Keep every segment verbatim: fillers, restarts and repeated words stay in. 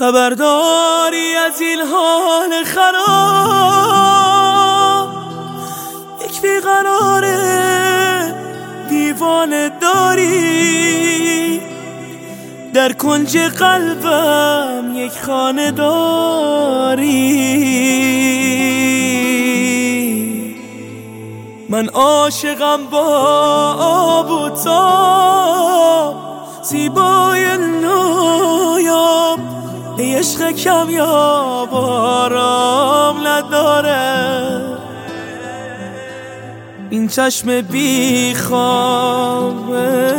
خبرداری از این حال خراب، یک بیقراره دیوانه داری، در کنج قلبم یک خانه داری. من عاشقم با آب و تاب، زیبای نایاب، ای عشق کمیاب آرام نداره. این چشم بی خوابه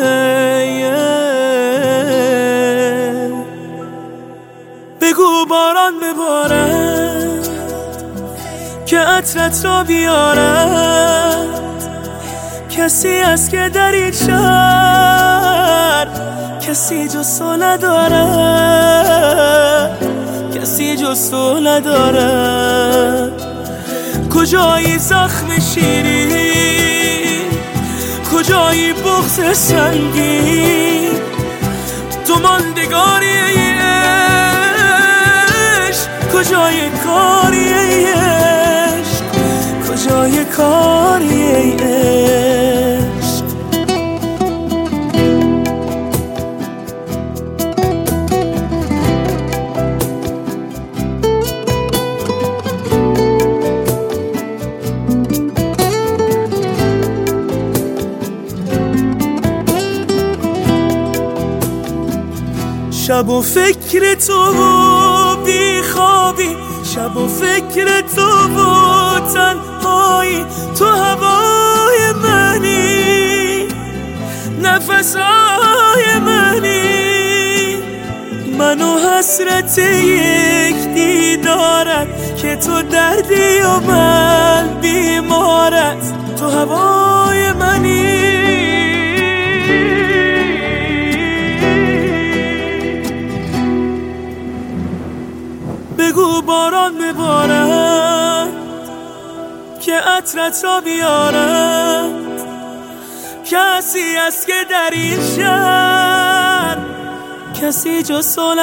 بگو باران ببارد که عطرت را بیارد. کسی است که در این شهر کسی جز تو نداره، کسی جز تو نداره. کجایی زخم شیرین، کجایی بغض سنگین، تو ماندگاری عشق، کجای کاری عشق، کجای کاری عشق. شب و فکر تو و بی خوابی، شب و فکر تو و تنهایی، تو هوای منی، نفسهای منی، من و حسرت یک دیدارت که تو دردی و من بیمارت، تو هوای منی. بگو باران ببارد که عطرت را بیارد. کسی است که در این شهر کسی جز تو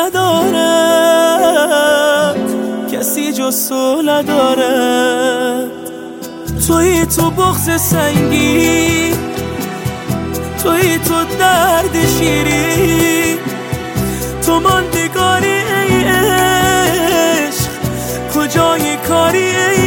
ندارد، کسی جز تو ندارد. تویی تو بغض سنگین، تویی تو درد شیرین، تو ماندگاری ای عشق، کجای کاری